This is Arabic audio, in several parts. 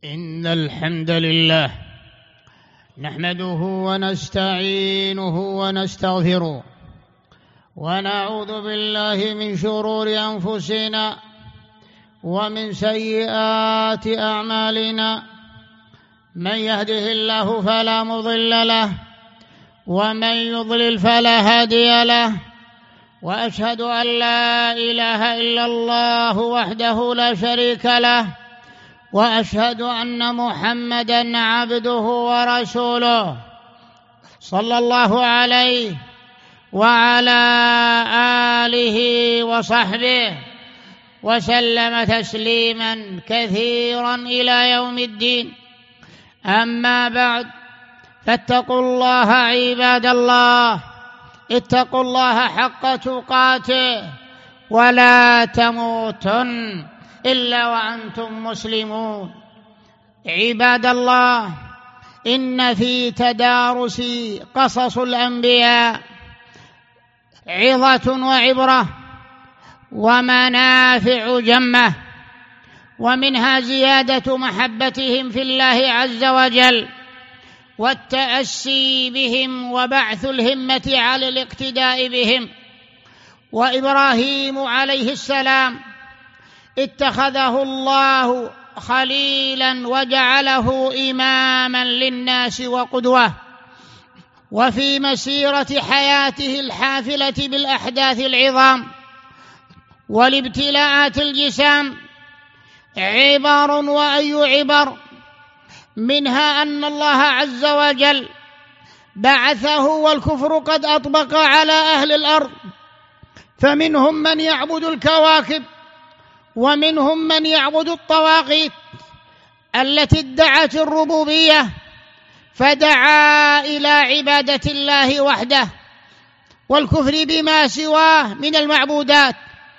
إن الحمد لله نحمده ونستعينه ونستغفره ونعوذ بالله من شرور أنفسنا ومن سيئات أعمالنا. من يهده الله فلا مضل له ومن يضلل فلا هادي له، وأشهد أن لا إله إلا الله وحده لا شريك له، وأشهد أن محمدًا عبده ورسوله صلى الله عليه وعلى آله وصحبه وسلم تسليمًا كثيرًا إلى يوم الدين. أما بعد، فاتقوا الله عباد الله، اتقوا الله حق تقاته ولا تموتن إلا وأنتم مسلمون. عباد الله، إن في تدارس قصص الأنبياء عظة وعبرة ومنافع جمة، ومنها زيادة محبتهم في الله عز وجل والتأسي بهم وبعث الهمة على الاقتداء بهم. وإبراهيم عليه السلام اتخذه الله خليلا وجعله إماما للناس وقدوة، وفي مسيرة حياته الحافلة بالأحداث العظام والابتلاءات الجسام عبر وأي عبر، منها أن الله عز وجل بعثه والكفر قد أطبق على أهل الأرض، فمنهم من يعبد الكواكب ومنهم من يعبد الطواغيت التي ادعت الربوبية، فدعا إلى عبادة الله وحده والكفر بما سواه من المعبودات.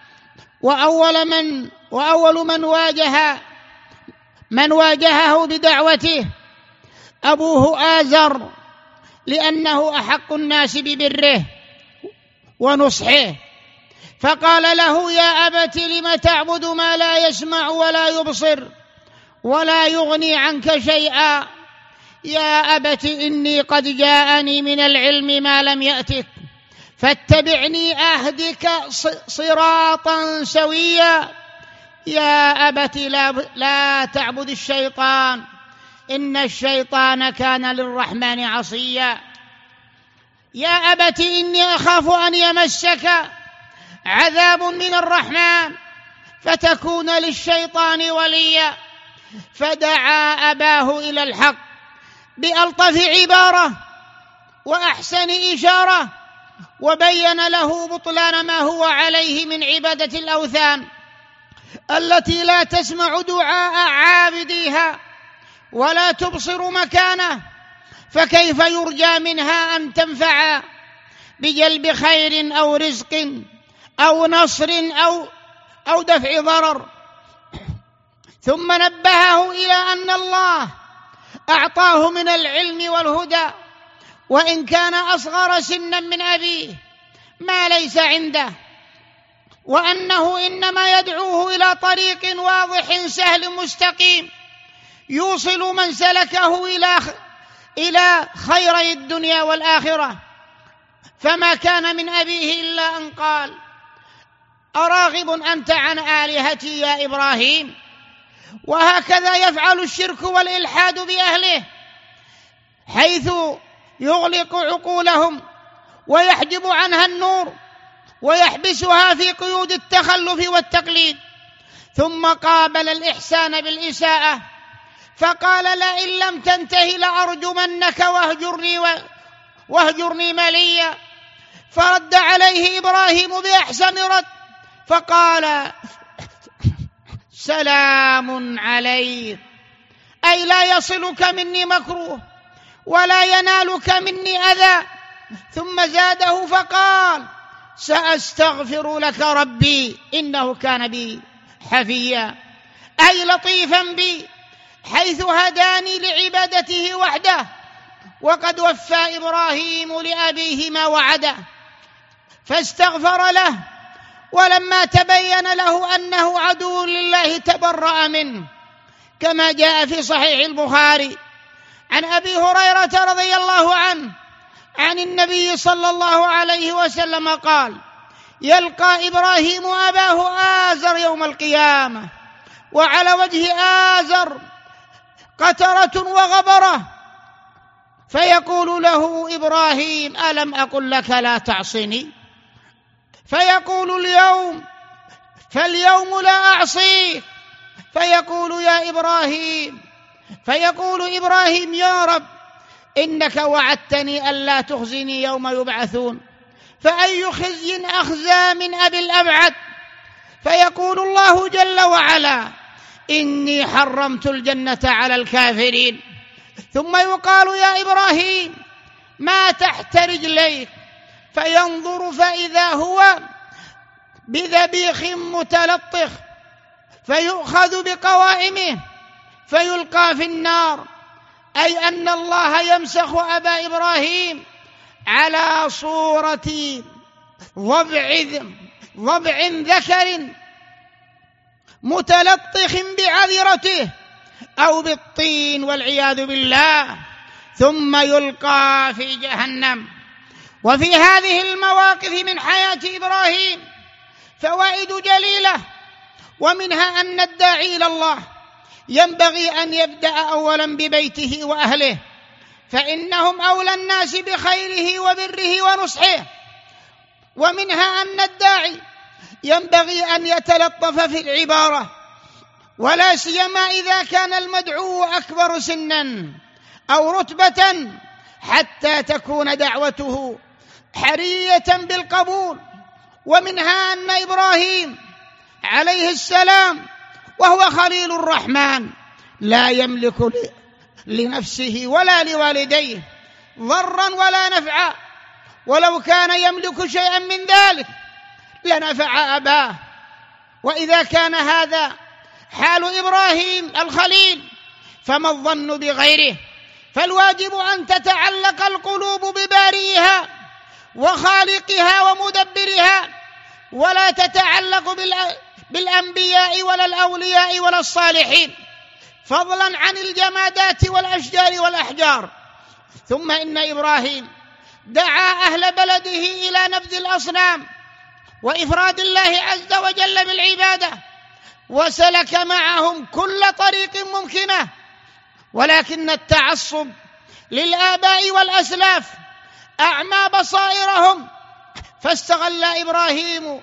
وأول من واجهه بدعوته أبوه آزر، لأنه أحق الناس ببره ونصحه، فقال له: يا أبت لم تعبد ما لا يسمع ولا يبصر ولا يغني عنك شيئا؟ يا أبت إني قد جاءني من العلم ما لم يأتك، فاتبعني أهدك صراطا سويا. يا أبت لا تعبد الشيطان، إن الشيطان كان للرحمن عصيا. يا أبت إني أخاف أن يمسك عذاب من الرحمن فتكون للشيطان وليا. فدعا أباه إلى الحق بألطف عبارة وأحسن إشارة، وبين له بطلان ما هو عليه من عبادة الأوثان التي لا تسمع دعاء عابديها ولا تبصر مكانه، فكيف يرجى منها أن تنفع بجلب خير أو رزق أو نصر أو دفع ضرر؟ ثم نبهه إلى أن الله أعطاه من العلم والهدى، وإن كان أصغر سنا من أبيه، ما ليس عنده، وأنه إنما يدعوه إلى طريق واضح سهل مستقيم يوصل من سلكه إلى خيري الدنيا والآخرة. فما كان من أبيه إلا أن قال: أراغب أنت عن آلهتي يا إبراهيم؟ وهكذا يفعل الشرك والإلحاد بأهله، حيث يغلق عقولهم ويحجب عنها النور ويحبسها في قيود التخلف والتقليد، ثم قابل الإحسان بالإساءة فقال: لئن لم تنته لأرجمنك واهجرني مليا. فرد عليه إبراهيم بأحسن رد فقال: سلام عليك، أي لا يصلك مني مكروه ولا ينالك مني أذى. ثم زاده فقال: سأستغفر لك ربي إنه كان بي حفيا، أي لطيفا بي، حيث هداني لعبادته وحده، وقد وفى إبراهيم لأبيه ما وعده، فاستغفر له ولما تبين له أنه عدو لله تبرأ منه، كما جاء في صحيح البخاري عن أبي هريرة رضي الله عنه عن النبي صلى الله عليه وسلم قال: يلقى إبراهيم أباه آزر يوم القيامة، وعلى وجه آزر قترة وغبرة، فيقول له إبراهيم: ألم أقل لك لا تعصني؟ فيقول: فاليوم لا أعصيك. فيقول إبراهيم: يا رب، إنك وعدتني ألا تخزني يوم يبعثون، فأي خزي أخزى من أبي الأبعد؟ فيقول الله جل وعلا: إني حرمت الجنة على الكافرين. ثم يقال: يا إبراهيم، ما تحت رجليك؟ فينظر فإذا هو بذبيخ متلطخ، فيؤخذ بقوائمه فيلقى في النار، أي أن الله يمسخ أبا إبراهيم على صورة ضبع ذكر متلطخ بعذرته أو بالطين والعياذ بالله، ثم يلقى في جهنم. وفي هذه المواقف من حياة إبراهيم فوائد جليلة، ومنها أن الداعي إلى الله ينبغي أن يبدأ أولا ببيته وأهله، فإنهم أولى الناس بخيره وبره ونصحه. ومنها أن الداعي ينبغي أن يتلطف في العبارة، ولا سيما إذا كان المدعو أكبر سنا أو رتبة، حتى تكون دعوته حرية بالقبول. ومنها أن إبراهيم عليه السلام وهو خليل الرحمن لا يملك لنفسه ولا لوالديه ضرا ولا نفعا، ولو كان يملك شيئا من ذلك لنفع أباه. وإذا كان هذا حال إبراهيم الخليل، فما الظن بغيره؟ فالواجب أن تتعلق القلوب ببارئها وخالقها ومدبرها، ولا تتعلق بالأنبياء ولا الأولياء ولا الصالحين، فضلا عن الجمادات والأشجار والأحجار. ثم إن إبراهيم دعا أهل بلده إلى نبذ الأصنام وإفراد الله عز وجل بالعبادة، وسلك معهم كل طريق ممكنة، ولكن التعصب للآباء والأسلاف أعمى بصائرهم، فاستغل إبراهيم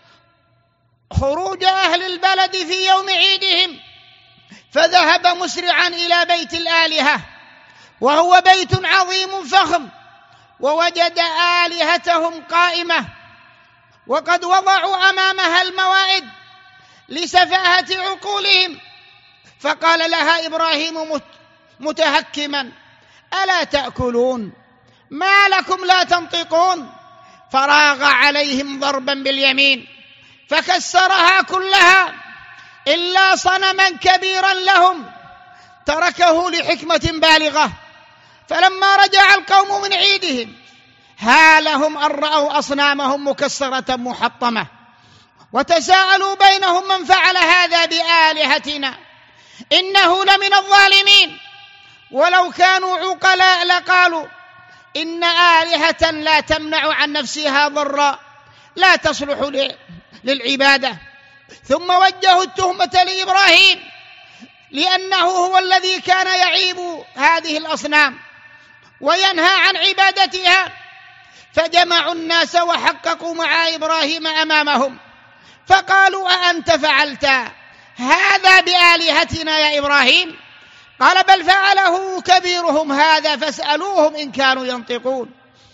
خروج أهل البلد في يوم عيدهم، فذهب مسرعا إلى بيت الآلهة، وهو بيت عظيم فخم، ووجد آلهتهم قائمة وقد وضعوا أمامها الموائد لسفاهة عقولهم. فقال لها إبراهيم متهكما: ألا تأكلون؟ ما لكم لا تنطقون؟ فراغ عليهم ضربا باليمين فكسرها كلها إلا صنما كبيرا لهم تركه لحكمة بالغة. فلما رجع القوم من عيدهم هالهم أن رأوا أصنامهم مكسرة محطمة، وتساءلوا بينهم: من فعل هذا بآلهتنا؟ إنه لمن الظالمين. ولو كانوا عقلاء لقالوا: إن آلهة لا تمنع عن نفسها ضرا لا تصلح للعبادة. ثم وجهوا التهمة لإبراهيم، لأنه هو الذي كان يعيب هذه الأصنام وينهى عن عبادتها. فجمعوا الناس وحققوا مع إبراهيم أمامهم، فقالوا: أأنت فعلت هذا بآلهتنا يا إبراهيم؟ قال: بل فعله كبيرهم هذا فاسألوهم إن كانوا ينطقون.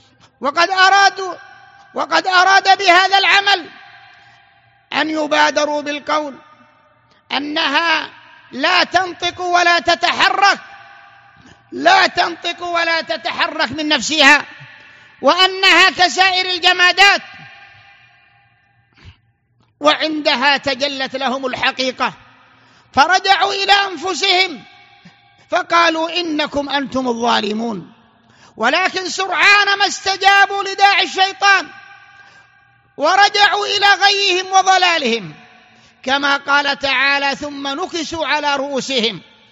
وقد أراد بهذا العمل أن يبادروا بالقول أنها لا تنطق ولا تتحرك من نفسها، وأنها كسائر الجمادات. وعندها تجلت لهم الحقيقة، فرجعوا إلى أنفسهم فقالوا: إنكم أنتم الظالمون. ولكن سرعان ما استجابوا لداعي الشيطان ورجعوا إلى غيهم وضلالهم، كما قال تعالى: ثم نكسوا على رؤوسهم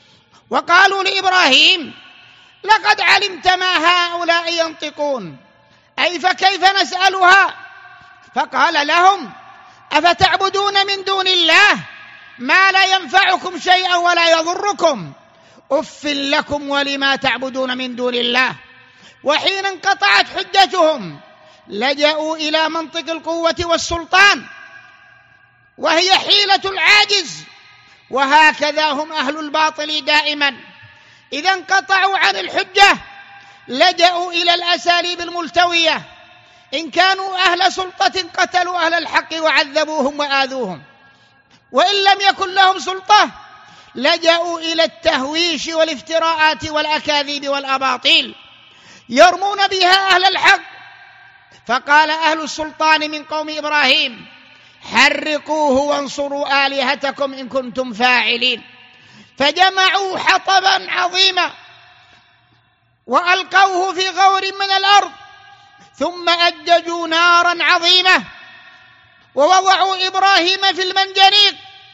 وقالوا لإبراهيم: لقد علمت ما هؤلاء ينطقون، أي فكيف نسألها؟ فقال لهم: أفتعبدون من دون الله ما لا ينفعكم شيئا ولا يضركم؟ أف لكم ولما تعبدون من دون الله. وحين انقطعت حجتهم لجأوا إلى منطق القوة والسلطان، وهي حيلة العاجز، وهكذا هم أهل الباطل دائما، إذا انقطعوا عن الحجة لجأوا إلى الأساليب الملتوية. إن كانوا أهل سلطة قتلوا أهل الحق وعذبوهم وآذوهم، وإن لم يكن لهم سلطة لجأوا إلى التهويش والافتراءات والأكاذيب والأباطيل يرمون بها أهل الحق. فقال أهل السلطان من قوم إبراهيم: حرقوه وانصروا آلهتكم إن كنتم فاعلين. فجمعوا حطبا عظيما وألقوه في غور من الأرض، ثم أججوا نارا عظيمة ووضعوا إبراهيم في المنجنيق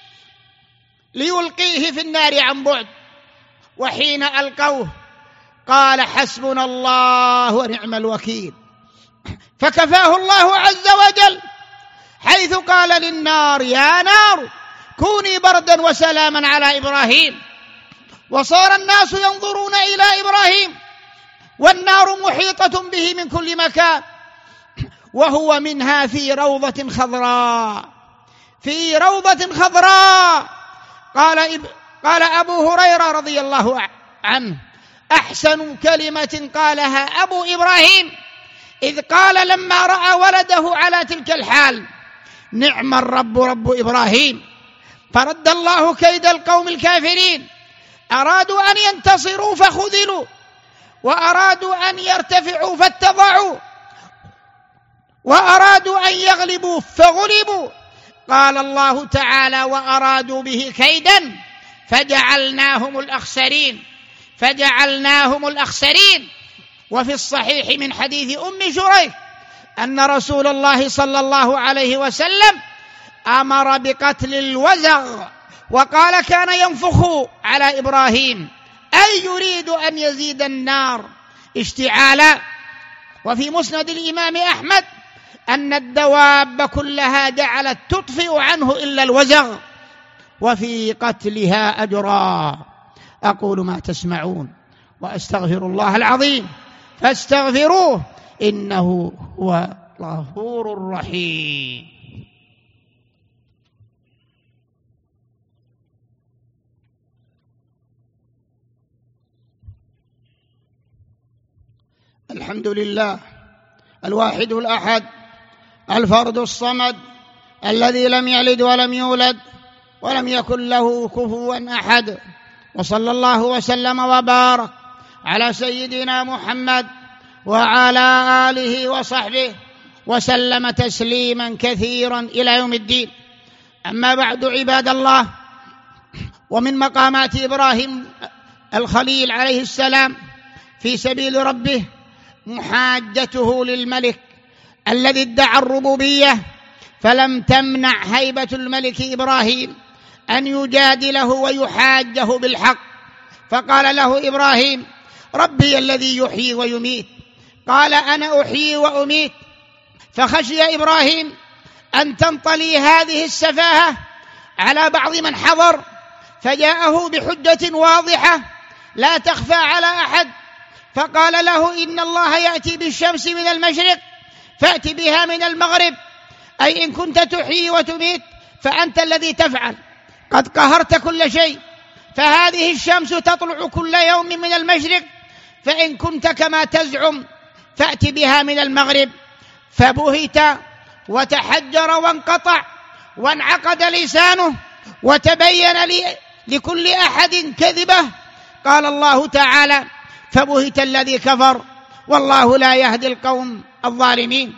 ليلقيه في النار عن بعد. وحين ألقوه قال: حسبنا الله ونعم الوكيل. فكفاه الله عز وجل، حيث قال للنار: يا نار كوني بردا وسلاما على إبراهيم. وصار الناس ينظرون إلى إبراهيم والنار محيطة به من كل مكان، وهو منها في روضة خضراء، في روضة خضراء. قال أبو هريرة رضي الله عنه: أحسن كلمة قالها أبو إبراهيم إذ قال لما رأى ولده على تلك الحال: نعم الرب رب إبراهيم. فرد الله كيد القوم الكافرين، أرادوا أن ينتصروا فخذلوا، وأرادوا أن يرتفعوا فاتضعوا، وأرادوا أن يغلبوا فغلبوا. قال الله تعالى: وأرادوا به كيدا فجعلناهم الأخسرين، فجعلناهم الأخسرين. وفي الصحيح من حديث أم شريح أن رسول الله صلى الله عليه وسلم أمر بقتل الوزغ، وقال: كان ينفخ على إبراهيم، أي يريد أن يزيد النار اشتعالا. وفي مسند الإمام أحمد أن الدواب كلها جعلت تطفئ عنه إلا الوزغ، وفي قتلها أجرا. أقول ما تسمعون وأستغفر الله العظيم فاستغفروه إنه هو الغفور الرحيم. الحمد لله الواحد الأحد الفرد الصمد الذي لم يلد ولم يولد ولم يكن له كفوا أحد، وصلى الله وسلم وبارك على سيدنا محمد وعلى آله وصحبه وسلم تسليما كثيرا إلى يوم الدين. أما بعد عباد الله، ومن مقامات إبراهيم الخليل عليه السلام في سبيل ربه محاجته للملك الذي ادعى الربوبية، فلم تمنع هيبة الملك إبراهيم أن يجادله ويحاجه بالحق. فقال له إبراهيم: ربي الذي يحيي ويميت. قال: أنا أحيي وأميت. فخشي إبراهيم أن تنطلي هذه السفاهة على بعض من حضر، فجاءه بحجة واضحة لا تخفى على أحد، فقال له: إن الله يأتي بالشمس من المشرق فأت بها من المغرب، أي إن كنت تحيي وتميت فأنت الذي تفعل، قد قهرت كل شيء، فهذه الشمس تطلع كل يوم من المشرق، فإن كنت كما تزعم فأت بها من المغرب. فبهت وتحجر وانقطع وانعقد لسانه وتبين لكل أحد كذبه. قال الله تعالى: فبهت الذي كفر والله لا يهدي القوم الظالمين.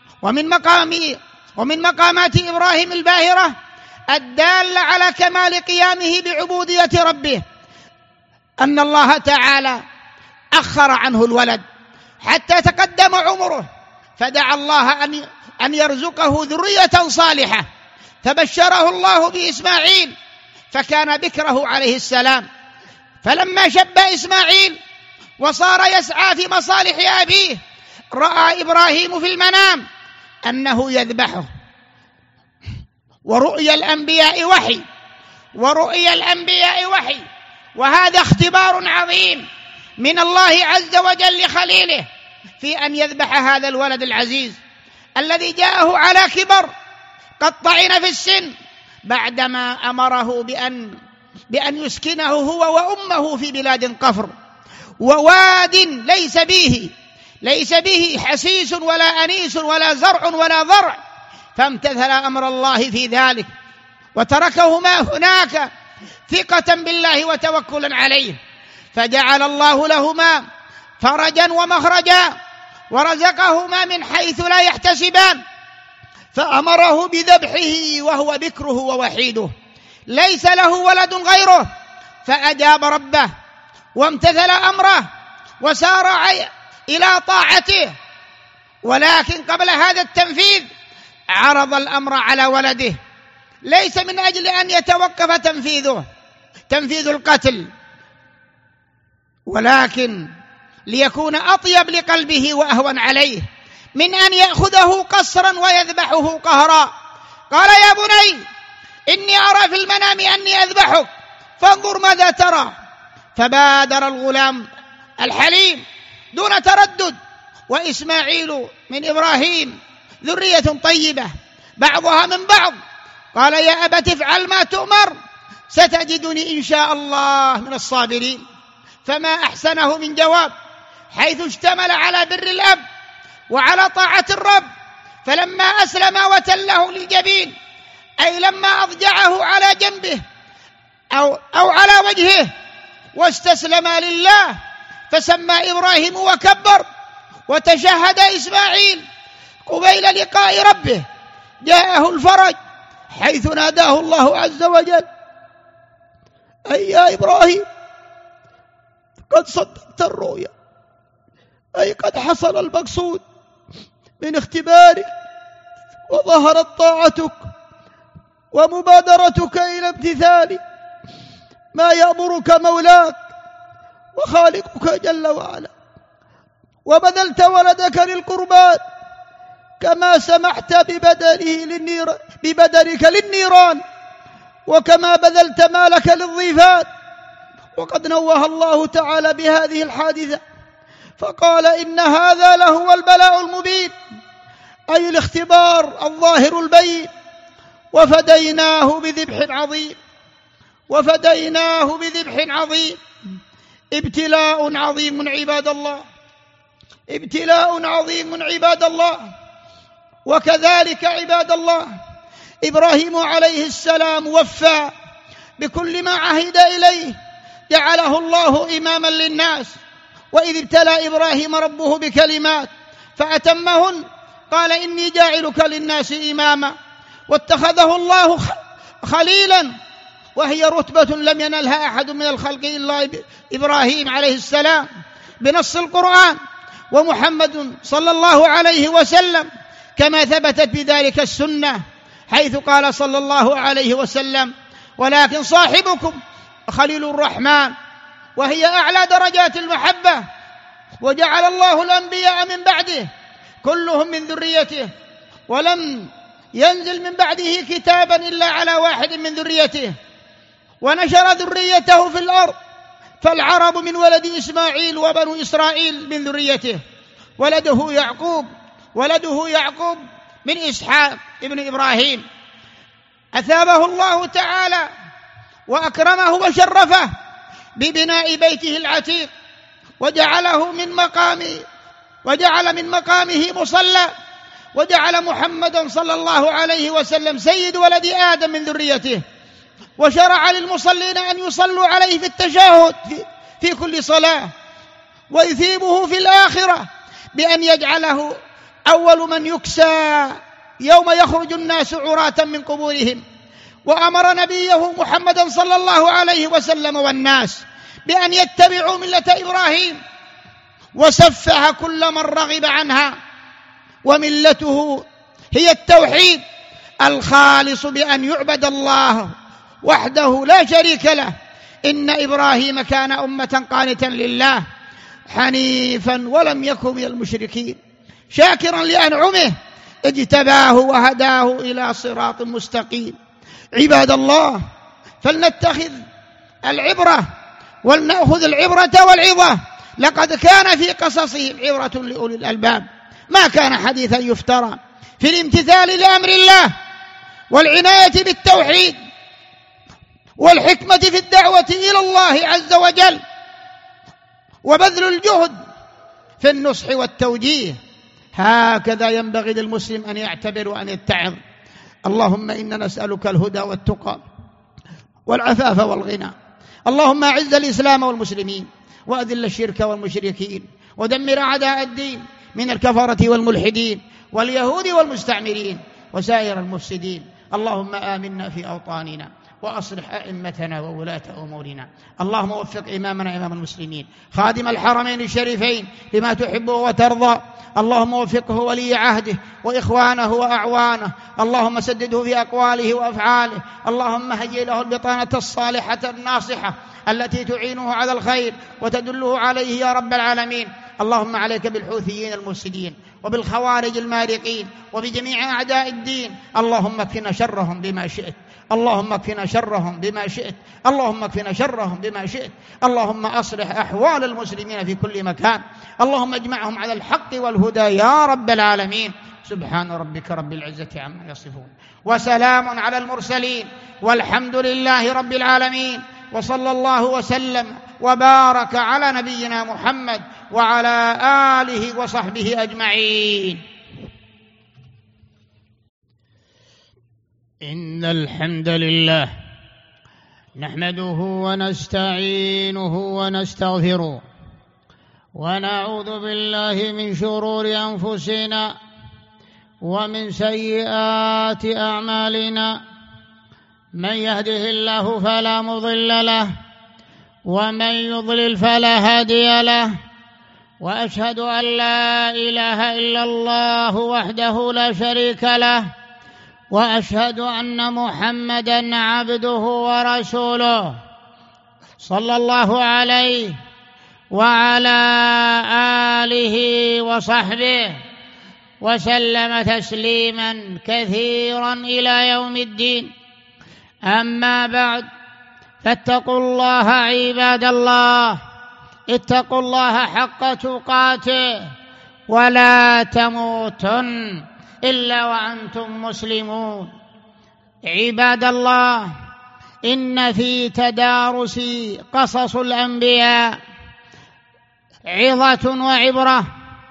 ومن مقامات إبراهيم الباهرة الدالة على كمال قيامه بعبودية ربه أن الله تعالى أخر عنه الولد حتى تقدم عمره، فدعا الله أن يرزقه ذرية صالحة، فبشره الله بإسماعيل، فكان بكره عليه السلام، فلما شب إسماعيل وصار يسعى في مصالح أبيه، رأى إبراهيم في المنام أنه يذبحه، ورؤيا الأنبياء وحي، وهذا اختبار عظيم من الله عز وجل لخليله في أن يذبح هذا الولد العزيز الذي جاءه على كبر قد طعن في السن، بعدما أمره بأن يسكنه هو وأمه في بلاد قفر وواد ليس به حسيس ولا أنيس ولا زرع ولا ضرع، فامتثل أمر الله في ذلك وتركهما هناك ثقة بالله وتوكلا عليه، فجعل الله لهما فرجا ومخرجا ورزقهما من حيث لا يحتسبان، فأمره بذبحه وهو بكره ووحيده ليس له ولد غيره، فأجاب ربه وامتثل أمره وسار إلى طاعته. ولكن قبل هذا التنفيذ عرض الأمر على ولده، ليس من أجل أن يتوقف تنفيذ القتل، ولكن ليكون أطيب لقلبه وأهون عليه من أن يأخذه قسرا ويذبحه قهرا. قال: يا بني إني أرى في المنام أني أذبحك فانظر ماذا ترى. فبادر الغلام الحليم دون تردد، وإسماعيل من إبراهيم ذرية طيبة بعضها من بعض. قال: يا أبت افعل ما تؤمر ستجدني إن شاء الله من الصابرين. فما أحسنه من جواب، حيث اشتمل على بر الأب وعلى طاعة الرب. فلما أسلم وتله للجبين، أي لما أضجعه على جنبه أو على وجهه واستسلم لله، فسمى إبراهيم وكبر وتشهد إسماعيل. قبيل لقاء ربه جاءه الفرج، حيث ناداه الله عز وجل: أي يا إبراهيم قد صدقت الرؤيا، أي قد حصل المقصود من اختبارك، وظهرت طاعتك ومبادرتك إلى امتثال ما يأمرك مولاك وخالقك جل وعلا، وبذلت ولدك للقربان كما سمحت ببدنك للنيران، وكما بذلت مالك للضيفان. وقد نوه الله تعالى بهذه الحادثة فقال: إن هذا لهو البلاء المبين، أي الاختبار الظاهر البين. وفديناه بذبح عظيم. ابتلاء عظيم عباد الله. وكذلك عباد الله إبراهيم عليه السلام وفى بكل ما عهد إليه، جعله الله إماما للناس. وإذ ابتلى إبراهيم ربه بكلمات فأتمهن، قال: إني جاعلك للناس إماما. واتخذه الله خليلا، وهي رتبة لم ينلها أحد من الخلق إلا إبراهيم عليه السلام بنص القرآن، ومحمد صلى الله عليه وسلم كما ثبتت بذلك السنة، حيث قال صلى الله عليه وسلم: ولكن صاحبكم خليل الرحمن، وهي أعلى درجات المحبة. وجعل الله الأنبياء من بعده كلهم من ذريته، ولم ينزل من بعده كتابا إلا على واحد من ذريته، ونشر ذريته في الأرض، فالعرب من ولد إسماعيل وبنو إسرائيل من ذريته، ولده يعقوب من إسحاق ابن إبراهيم. أثابه الله تعالى وأكرمه وشرفه ببناء بيته العتيق، وجعل من مقامه مصلى، وجعل محمدا صلى الله عليه وسلم سيد ولد آدم من ذريته، وشرع للمصلين أن يصلوا عليه في التشهد في كل صلاة، ويثيبه في الآخرة بأن يجعله أول من يكسى يوم يخرج الناس عراة من قبورهم. وأمر نبيه محمدا صلى الله عليه وسلم والناس بأن يتبعوا ملة إبراهيم، وسفه كل من رغب عنها. وملته هي التوحيد الخالص، بأن يعبد الله وحده لا شريك له، إن إبراهيم كان أمة قانتا لله حنيفا ولم يكن من المشركين شاكرا لأنعمه اجتباه وهداه إلى صراط مستقيم. عباد الله، فلنتخذ العبرة ولنأخذ العبرة والعظة. لقد كان في قصصهم عبرة لأولي الألباب، ما كان حديثا يفترى، في الامتثال لأمر الله والعناية بالتوحيد والحكمة في الدعوة إلى الله عز وجل وبذل الجهد في النصح والتوجيه. هكذا ينبغي للمسلم أن يعتبر وأن يتعظ. اللهم إنا نسألك الهدى والتقى والعفاف والغنى. اللهم أعز الإسلام والمسلمين وأذل الشرك والمشركين ودمر أعداء الدين من الكفرة والملحدين واليهود والمستعمرين وسائر المفسدين. اللهم آمنا في أوطاننا وأصلح أئمتنا وولاة أمورنا. اللهم وفق إمامنا إمام المسلمين خادم الحرمين الشريفين لما تحب وترضى. اللهم وفقه ولي عهده وإخوانه وأعوانه. اللهم سدده في أقواله وأفعاله. اللهم هيئ له البطانة الصالحة الناصحة التي تعينه على الخير وتدله عليه يا رب العالمين. اللهم عليك بالحوثيين المفسدين وبالخوارج المارقين وبجميع أعداء الدين. اللهم اكفنا شرهم بما شئت. اللهم اكفنا شرهم بما شئت. اللهم اكفنا شرهم بما شئت. اللهم أصلح أحوال المسلمين في كل مكان. اللهم اجمعهم على الحق والهدى يا رب العالمين. سبحان ربك رب العزة عما يصفون وسلام على المرسلين والحمد لله رب العالمين. وصلى الله وسلم وبارك على نبينا محمد وعلى آله وصحبه أجمعين. إن الحمد لله نحمده ونستعينه ونستغفره ونعوذ بالله من شرور أنفسنا ومن سيئات أعمالنا. من يهده الله فلا مضل له ومن يضلل فلا هادي له. وأشهد أن لا إله إلا الله وحده لا شريك له وأشهد أن محمدًا عبده ورسوله صلى الله عليه وعلى آله وصحبه وسلم تسليمًا كثيرًا إلى يوم الدين. أما بعد، فاتقوا الله عباد الله، اتقوا الله حق تقاته ولا تموتن إلا وأنتم مسلمون. عباد الله، إن في تدارس قصص الأنبياء عظة وعبرة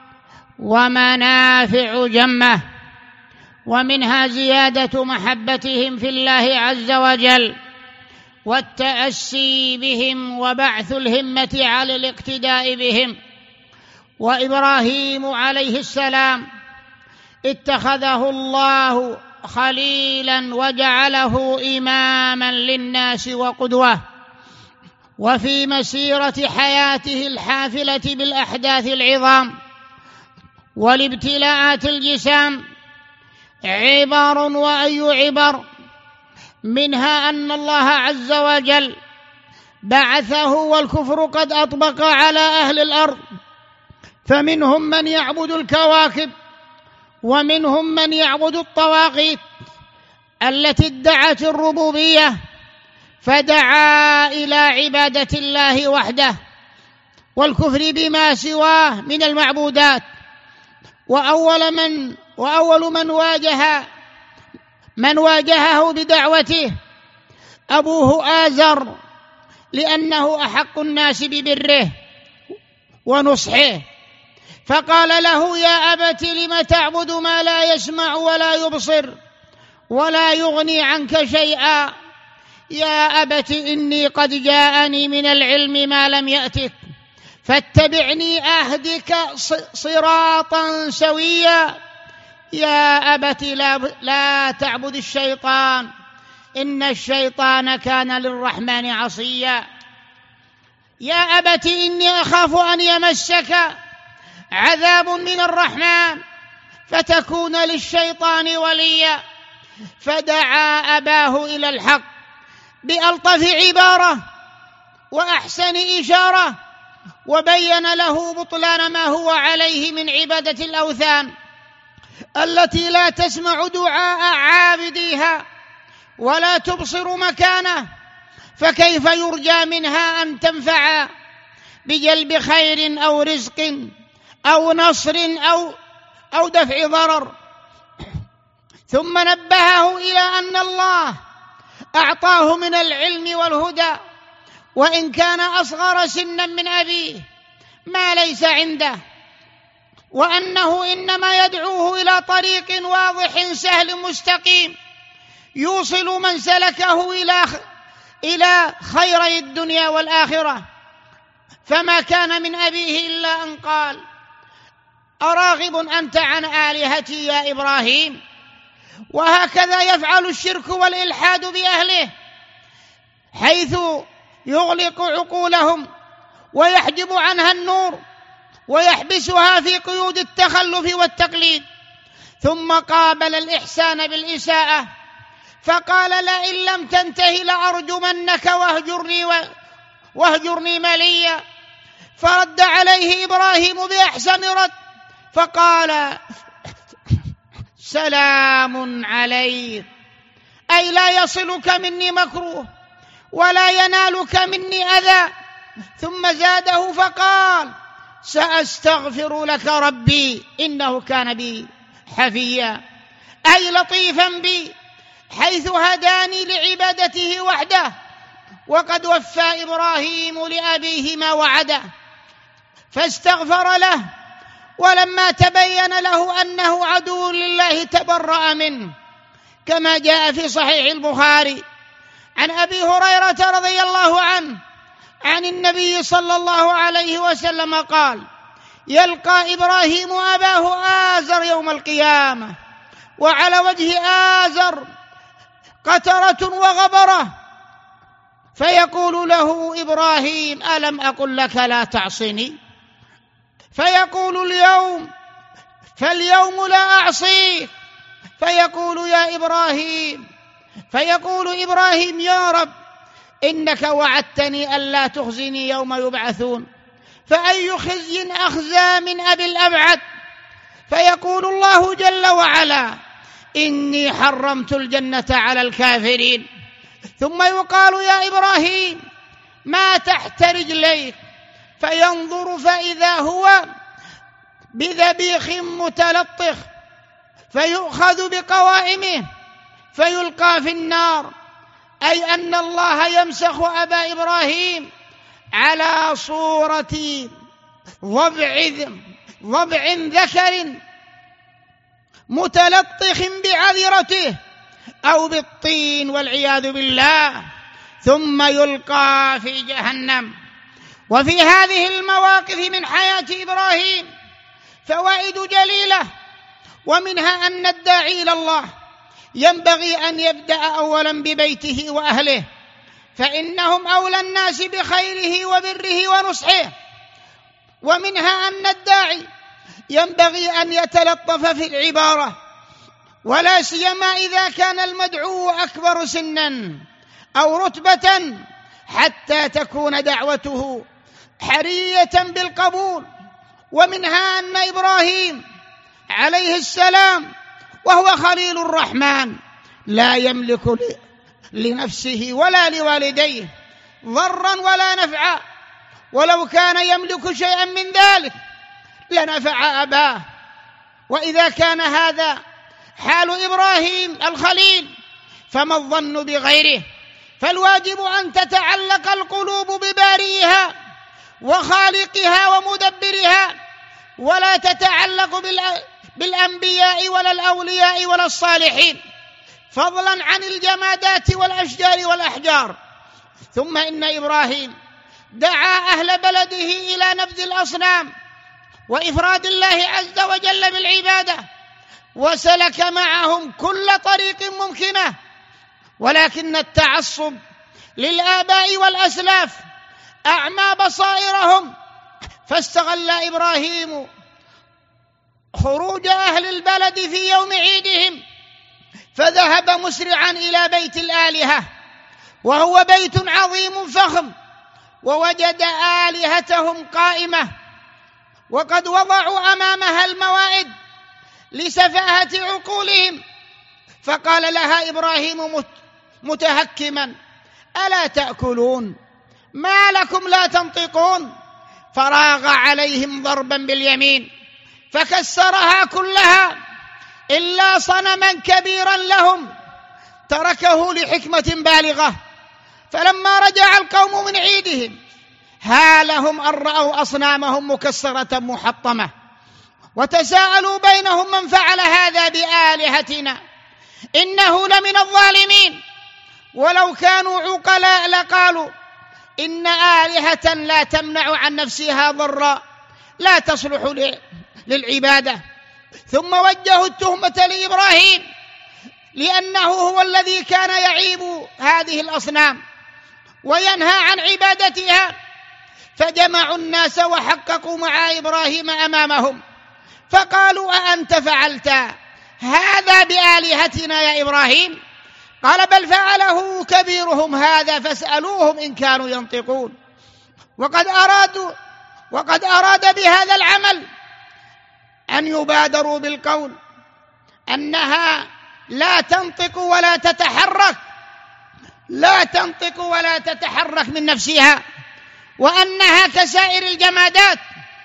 ومنافع جمة، ومنها زيادة محبتهم في الله عز وجل والتأسي بهم وبعث الهمة على الاقتداء بهم. وإبراهيم عليه السلام اتخذه الله خليلا وجعله إماما للناس وقدوة، وفي مسيرة حياته الحافلة بالأحداث العظام والابتلاءات الجسام عبر وأي عبر، منها أن الله عز وجل بعثه والكفر قد أطبق على أهل الأرض، فمنهم من يعبد الكواكب ومنهم من يعبد الطواغيت التي ادعت الربوبية، فدعا إلى عبادة الله وحده والكفر بما سواه من المعبودات. وأول من واجهه بدعوته أبوه آزر، لأنه أحق الناس ببره ونصحه، فقال له: يا أبت لم تعبد ما لا يسمع ولا يبصر ولا يغني عنك شيئا؟ يا أبت إني قد جاءني من العلم ما لم يأتك فاتبعني أهدك صراطا سويا. يا أبت لا تعبد الشيطان إن الشيطان كان للرحمن عصيا. يا أبت إني أخاف أن يمسك عذاب من الرحمن فتكون للشيطان وليا. فدعا أباه إلى الحق بألطف عبارة وأحسن إشارة، وبين له بطلان ما هو عليه من عبادة الأوثان التي لا تسمع دعاء عابديها ولا تبصر مكانه، فكيف يرجى منها أن تنفع بجلب خير أو رزق أو نصر أو دفع ضرر. ثم نبهه إلى أن الله أعطاه من العلم والهدى، وإن كان أصغر سنا من أبيه ما ليس عنده، وأنه إنما يدعوه إلى طريق واضح سهل مستقيم يوصل من سلكه إلى خيري الدنيا والآخرة. فما كان من أبيه إلا أن قال: أراغب أنت عن آلهتي يا إبراهيم؟ وهكذا يفعل الشرك والإلحاد بأهله، حيث يغلق عقولهم ويحجب عنها النور ويحبسها في قيود التخلف والتقليد، ثم قابل الإحسان بالإساءة فقال: لئن لم تنته لأرجمنك واهجرني مليا. فرد عليه إبراهيم بأحسن رد فقال: سلام عليك، أي لا يصلك مني مكروه ولا ينالك مني أذى. ثم زاده فقال: سأستغفر لك ربي إنه كان بي حفيا، أي لطيفا بي، حيث هداني لعبادته وحده، وقد وفى إبراهيم لأبيه ما وعده، فاستغفر له. ولما تبين له أنه عدو لله تبرأ منه، كما جاء في صحيح البخاري عن أبي هريرة رضي الله عنه عن النبي صلى الله عليه وسلم قال: يلقى إبراهيم أباه آزر يوم القيامة، وعلى وجه آزر قترة وغبرة، فيقول له إبراهيم: ألم أقل لك لا تعصني؟ فيقول: فاليوم لا أعصيك. فيقول إبراهيم: يا رب، إنك وعدتني ألا تخزني يوم يبعثون، فأي خزي أخزى من أبي الأبعد؟ فيقول الله جل وعلا: إني حرمت الجنة على الكافرين. ثم يقال: يا إبراهيم، ما تحت رجليك؟ فينظر فإذا هو بذبيخ متلطخ، فيؤخذ بقوائمه فيلقى في النار، أي أن الله يمسخ أبا إبراهيم على صورة ضبع ذكر متلطخ بعذرته أو بالطين والعياذ بالله، ثم يلقى في جهنم. وفي هذه المواقف من حياة إبراهيم فوائد جليلة، ومنها أن الداعي إلى الله ينبغي أن يبدأ أولا ببيته وأهله، فإنهم أولى الناس بخيره وبره ونصحه. ومنها أن الداعي ينبغي أن يتلطف في العبارة، ولا سيما إذا كان المدعو أكبر سنا أو رتبة، حتى تكون دعوته حرية بالقبول. ومنها أن إبراهيم عليه السلام وهو خليل الرحمن لا يملك لنفسه ولا لوالديه ضرا ولا نفعا، ولو كان يملك شيئا من ذلك لنفع أباه. وإذا كان هذا حال إبراهيم الخليل، فما الظن بغيره؟ فالواجب أن تتعلق القلوب ببارئها وخالقها ومدبرها، ولا تتعلق بالأنبياء ولا الأولياء ولا الصالحين، فضلا عن الجمادات والأشجار والأحجار. ثم إن إبراهيم دعا أهل بلده إلى نبذ الأصنام وإفراد الله عز وجل بالعبادة، وسلك معهم كل طريق ممكنة، ولكن التعصب للآباء والأسلاف أعمى بصائرهم، فاستغل إبراهيم خروج أهل البلد في يوم عيدهم، فذهب مسرعا إلى بيت الآلهة، وهو بيت عظيم فخم ووجد آلهتهم قائمة وقد وضعوا أمامها الموائد لسفاهة عقولهم، فقال لها إبراهيم متهكما: ألا تأكلون؟ ما لكم لا تنطقون؟ فراغ عليهم ضربا باليمين فكسرها كلها إلا صنما كبيرا لهم تركه لحكمة بالغة. فلما رجع القوم من عيدهم هالهم أن رأوا أصنامهم مكسرة محطمة، وتساءلوا بينهم: من فعل هذا بآلهتنا؟ إنه لمن الظالمين. ولو كانوا عقلاء لقالوا: إن آلهة لا تمنع عن نفسها ضرا لا تصلح للعبادة. ثم وجهوا التهمة لإبراهيم لأنه هو الذي كان يعيب هذه الأصنام وينهى عن عبادتها. فجمعوا الناس وحققوا مع إبراهيم أمامهم فقالوا: أأنت فعلت هذا بآلهتنا يا إبراهيم؟ قال: بل فعله كبيرهم هذا فاسألوهم إن كانوا ينطقون. وقد أراد بهذا العمل أن يبادروا بالقول أنها لا تنطق ولا تتحرك من نفسها، وأنها كسائر الجمادات.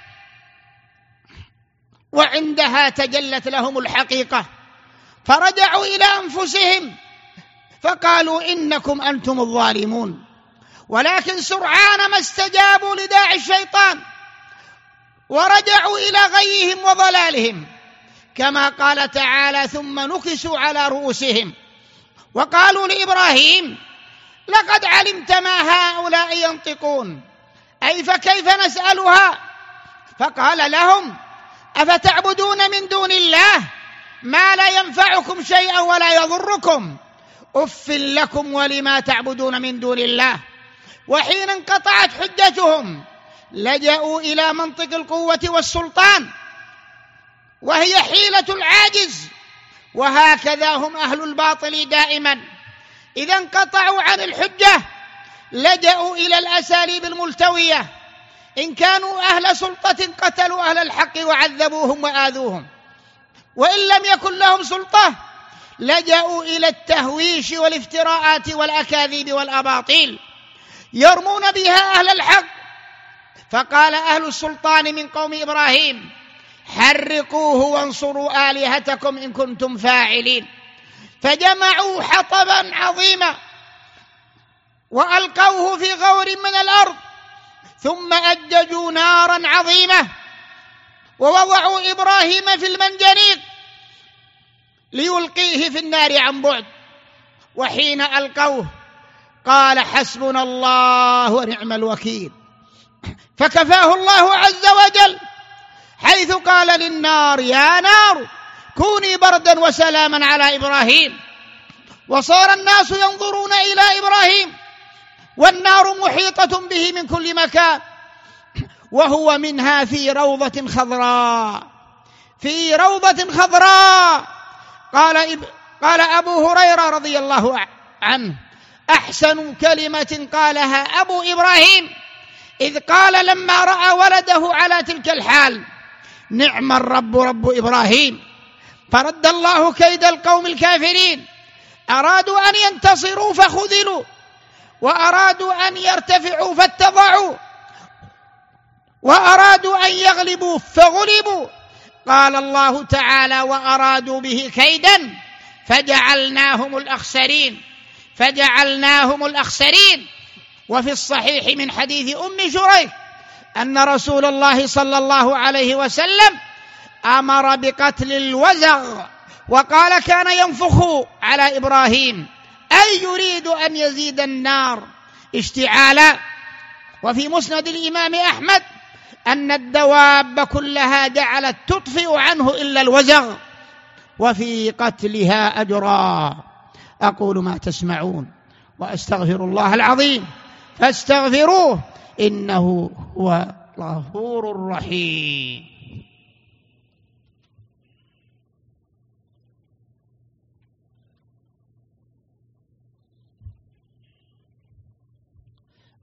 وعندها تجلت لهم الحقيقة فرجعوا إلى أنفسهم فقالوا: إنكم أنتم الظالمون. ولكن سرعان ما استجابوا لداعي الشيطان ورجعوا إلى غيهم وضلالهم، كما قال تعالى: ثم نكسوا على رؤوسهم وقالوا لإبراهيم: لقد علمت ما هؤلاء ينطقون، أي فكيف نسألها؟ فقال لهم: أفتعبدون من دون الله ما لا ينفعكم شيئا ولا يضركم؟ أف لكم ولما تعبدون من دون الله. وحين انقطعت حجتهم لجأوا إلى منطق القوة والسلطان، وهي حيلة العاجز. وهكذا هم أهل الباطل دائما، إذا انقطعوا عن الحجة لجأوا إلى الأساليب الملتوية. إن كانوا أهل سلطة قتلوا أهل الحق وعذبوهم وآذوهم، وإن لم يكن لهم سلطة لجأوا إلى التهويش والافتراءات والأكاذيب والأباطيل يرمون بها أهل الحق. فقال أهل السلطان من قوم إبراهيم: حرقوه وانصروا آلهتكم إن كنتم فاعلين. فجمعوا حطبا عظيما وألقوه في غور من الأرض، ثم أججوا نارا عظيمة ووضعوا إبراهيم في المنجنيق ليلقيه في النار عن بعد. وحين ألقوه قال: حسبنا الله ونعم الوكيل. فكفاه الله عز وجل، حيث قال للنار: يا نار كوني بردا وسلاما على إبراهيم. وصار الناس ينظرون إلى إبراهيم والنار محيطة به من كل مكان، وهو منها في روضة خضراء. قال أبو هريرة رضي الله عنه: أحسن كلمة قالها أبو إبراهيم إذ قال لما رأى ولده على تلك الحال: نعم الرب رب إبراهيم. فرد الله كيد القوم الكافرين، أرادوا أن ينتصروا فخذلوا، وأرادوا أن يرتفعوا فاتضعوا، وأرادوا أن يغلبوا فغلبوا. قال الله تعالى: وأرادوا به كيدا فجعلناهم الأخسرين. وفي الصحيح من حديث أم شريح أن رسول الله صلى الله عليه وسلم أمر بقتل الوزغ، وقال: كان ينفخ على إبراهيم أي يريد أن يزيد النار اشتعالا. وفي مسند الإمام أحمد أن الدواب كلها جعلت تطفئ عنه إلا الوزغ، وفي قتلها أجرا. أقول ما تسمعون وأستغفر الله العظيم فاستغفروه إنه هو الغفور الرحيم.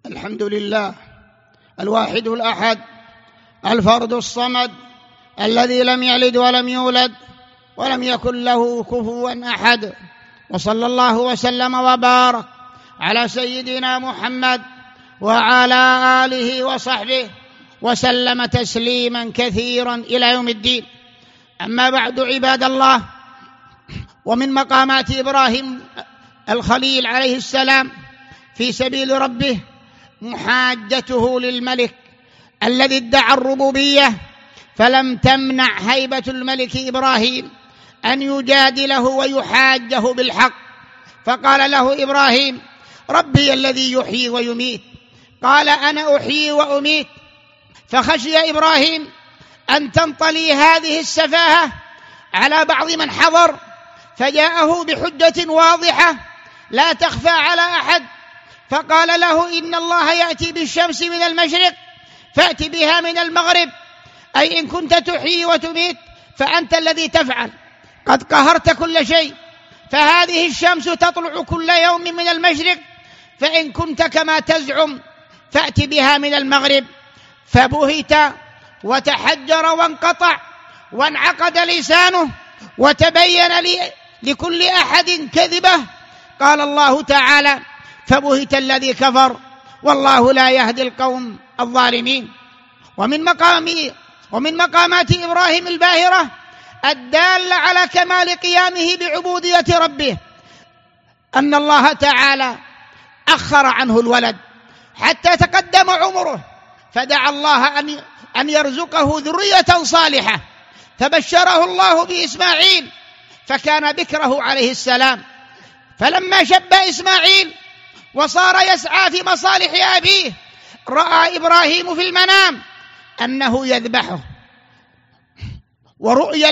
الحمد لله الواحد الأحد الفرد الصمد الذي لم يلد ولم يولد ولم يكن له كفوا أحد، وصلى الله وسلم وبارك على سيدنا محمد وعلى آله وصحبه وسلم تسليما كثيرا إلى يوم الدين. أما بعد عباد الله، ومن مقامات إبراهيم الخليل عليه السلام في سبيل ربه محاجته للملك الذي ادعى الربوبية، فلم تمنع هيبة الملك إبراهيم أن يجادله ويحاجه بالحق، فقال له إبراهيم: ربي الذي يحيي ويميت. قال: أنا أحيي وأميت. فخشي إبراهيم أن تنطلي هذه السفاهة على بعض من حضر، فجاءه بحجة واضحة لا تخفى على أحد، فقال له: إن الله يأتي بالشمس من المشرق فأت بها من المغرب، أي إن كنت تحيي وتميت فأنت الذي تفعل، قد قهرت كل شيء، فهذه الشمس تطلع كل يوم من المشرق، فإن كنت كما تزعم فأت بها من المغرب. فبهت وتحجر وانقطع وانعقد لسانه وتبين لكل أحد كذبه. قال الله تعالى: فبهت الذي كفر والله لا يهدي القوم الظالمين. ومن مقامات إبراهيم الباهرة الدالة على كمال قيامه بعبودية ربه أن الله تعالى أخر عنه الولد حتى تقدم عمره، فدعا الله أن يرزقه ذرية صالحة، فبشره الله بإسماعيل، فكان بكره عليه السلام. فلما شب إسماعيل وصار يسعى في مصالح أبيه، رأى إبراهيم في المنام أنه يذبحه، ورؤيا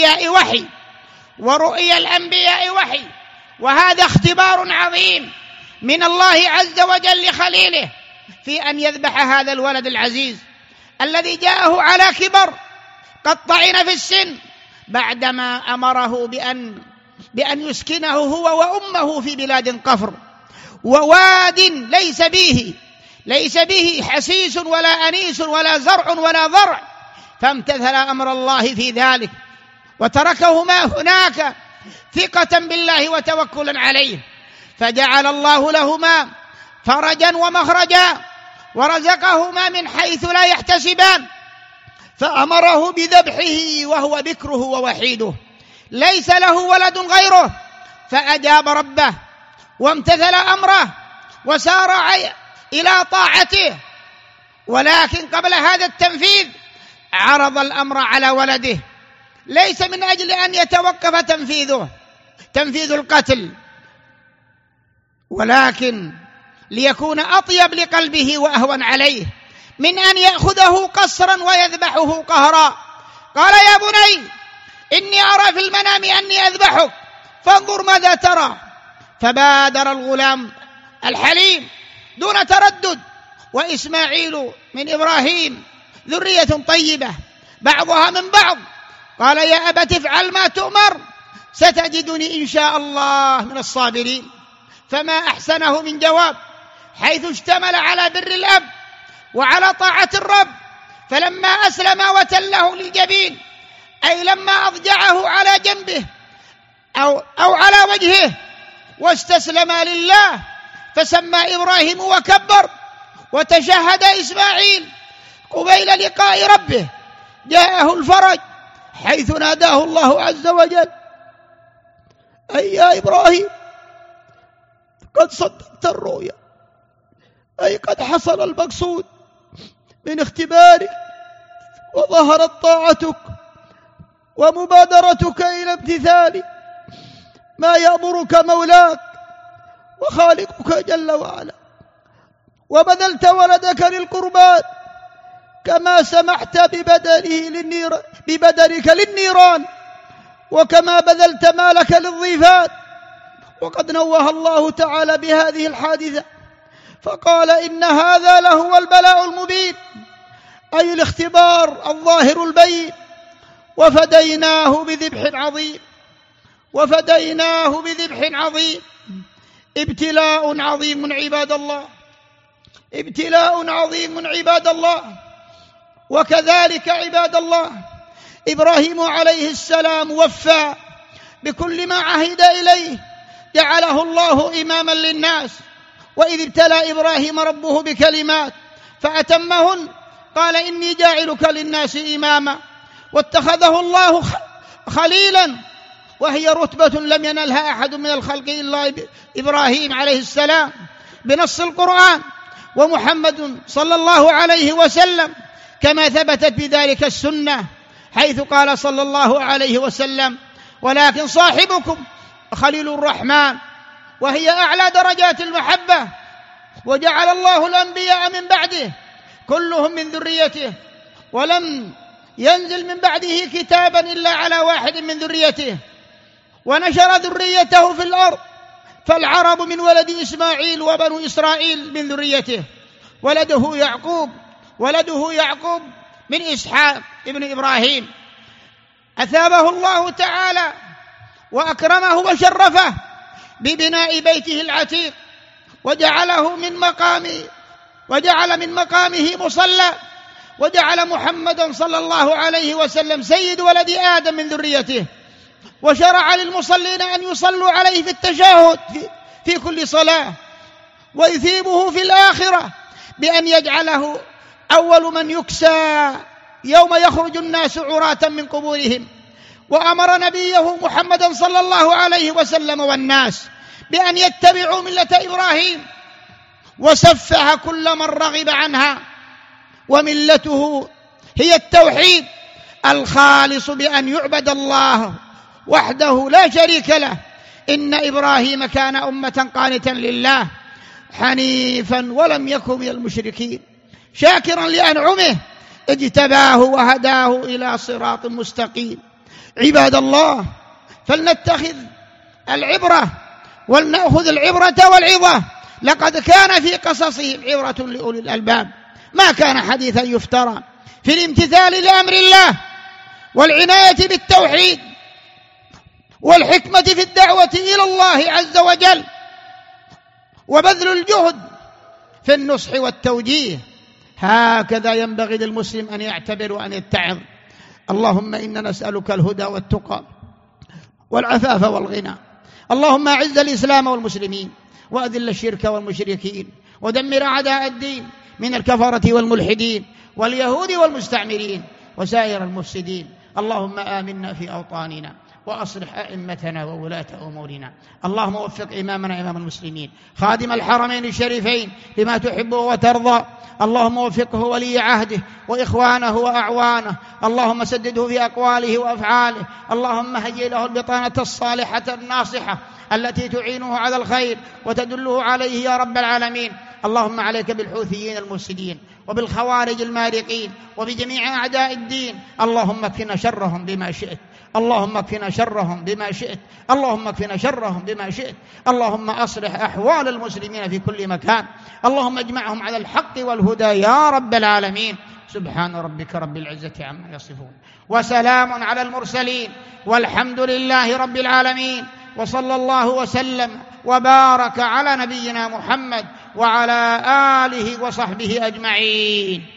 الأنبياء وحي، وهذا اختبار عظيم من الله عز وجل لخليله في أن يذبح هذا الولد العزيز الذي جاءه على كبر قد طعن في السن، بعدما أمره بأن يسكنه هو وأمه في بلاد قفر وواد ليس به حسيس ولا أنيس ولا زرع ولا ضرع، فامتثل أمر الله في ذلك وتركهما هناك ثقة بالله وتوكلا عليه، فجعل الله لهما فرجا ومخرجا ورزقهما من حيث لا يحتسبان، فأمره بذبحه وهو بكره ووحيده ليس له ولد غيره، فأجاب ربه وامتثل أمره وسار إلى طاعته. ولكن قبل هذا التنفيذ عرض الأمر على ولده، ليس من أجل أن يتوقف تنفيذ القتل، ولكن ليكون أطيب لقلبه وأهون عليه من أن يأخذه قسرا ويذبحه قهرا. قال: يا بني إني أرى في المنام أني أذبحك فانظر ماذا ترى. فبادر الغلام الحليم دون تردد، وإسماعيل من إبراهيم ذرية طيبة بعضها من بعض. قال: يا أبت افعل ما تؤمر ستجدني إن شاء الله من الصابرين. فما أحسنه من جواب، حيث اشتمل على بر الأب وعلى طاعة الرب. فلما أسلم وتله للجبين، أي لما أضجعه على جنبه أو على وجهه واستسلم لله، فسمى إبراهيم وكبر وتشهد إسماعيل. قبيل لقاء ربه جاءه الفرج، حيث ناداه الله عز وجل: أي يا إبراهيم قد صدقت الرؤيا، أي قد حصل المقصود من اختبارك، وظهرت طاعتك ومبادرتك إلى امتثال ما يأمرك مولاك وخالقك جل وعلا، وبذلت ولدك للقربان كما سمحت ببدنك للنيران، وكما بذلت مالك للضيفان. وقد نوه الله تعالى بهذه الحادثة فقال: إن هذا لهو البلاء المبين، أي الاختبار الظاهر البين. وفديناه بذبح عظيم، ابتلاء عظيم عباد الله. ابتلاء عظيم عباد الله. وكذلك عباد الله إبراهيم عليه السلام وفى بكل ما عهد إليه، جعله الله إماما للناس. وإذ ابتلى إبراهيم ربه بكلمات فأتمهن قال إني جاعلك للناس إماما، واتخذه الله خليلا، وهي رتبة لم ينلها أحد من الخلق إلا إبراهيم عليه السلام بنص القرآن، ومحمد صلى الله عليه وسلم كما ثبتت بذلك السنة، حيث قال صلى الله عليه وسلم: ولكن صاحبكم خليل الرحمن، وهي أعلى درجات المحبة. وجعل الله الأنبياء من بعده كلهم من ذريته، ولم ينزل من بعده كتابا إلا على واحد من ذريته، ونشر ذريته في الأرض، فالعرب من ولد إسماعيل وبنو إسرائيل من ذريته، ولده يعقوب من إسحاق ابن إبراهيم. أثابه الله تعالى وأكرمه وشرفه ببناء بيته العتيق، وجعل من مقامه مصلى، وجعل محمدا صلى الله عليه وسلم سيد ولد آدم من ذريته، وشرع للمصلين أن يصلوا عليه في التشهد في كل صلاة، ويثيبه في الآخرة بأن يجعله أول من يكسى يوم يخرج الناس عراة من قبورهم. وأمر نبيه محمدا صلى الله عليه وسلم والناس بأن يتبعوا ملة إبراهيم، وسفه كل من رغب عنها. وملته هي التوحيد الخالص بأن يعبد الله وحده لا شريك له. إن إبراهيم كان أمة قانتا لله حنيفا ولم يكن من المشركين، شاكرا لأنعمه اجتباه وهداه إلى صراط مستقيم. عباد الله، فلنتخذ العبرة ولنأخذ العبرة والعظة. لقد كان في قصصهم عبرة لأولي الألباب، ما كان حديثا يفترى، في الامتثال لأمر الله والعناية بالتوحيد والحكمة في الدعوة إلى الله عز وجل، وبذل الجهد في النصح والتوجيه. هكذا ينبغي للمسلم أن يعتبر وأن يتعظ. اللهم إنا نسألك الهدى والتقى والعفاف والغنى. اللهم أعز الإسلام والمسلمين، وأذل الشرك والمشركين، ودمر أعداء الدين من الكفرة والملحدين واليهود والمستعمرين وسائر المفسدين. اللهم آمنا في أوطاننا، وأصلح أئمتنا وولاة أمورنا. اللهم وفق إمامنا إمام المسلمين خادم الحرمين الشريفين لما تحبه وترضى. اللهم وفقه ولي عهده وإخوانه وأعوانه. اللهم سدده في أقواله وأفعاله. اللهم هيئ له البطانة الصالحة الناصحة التي تعينه على الخير وتدله عليه يا رب العالمين. اللهم عليك بالحوثيين المفسدين وبالخوارج المارقين وبجميع أعداء الدين. اللهم اكفنا شرهم بما شئت. اللهم اكفنا شرهم بما شئت. اللهم اكفنا شرهم بما شئت. اللهم أصلح أحوال المسلمين في كل مكان. اللهم اجمعهم على الحق والهدى يا رب العالمين. سبحان ربك رب العزة عما يصفون، وسلام على المرسلين، والحمد لله رب العالمين. وصلى الله وسلم وبارك على نبينا محمد وعلى آله وصحبه أجمعين.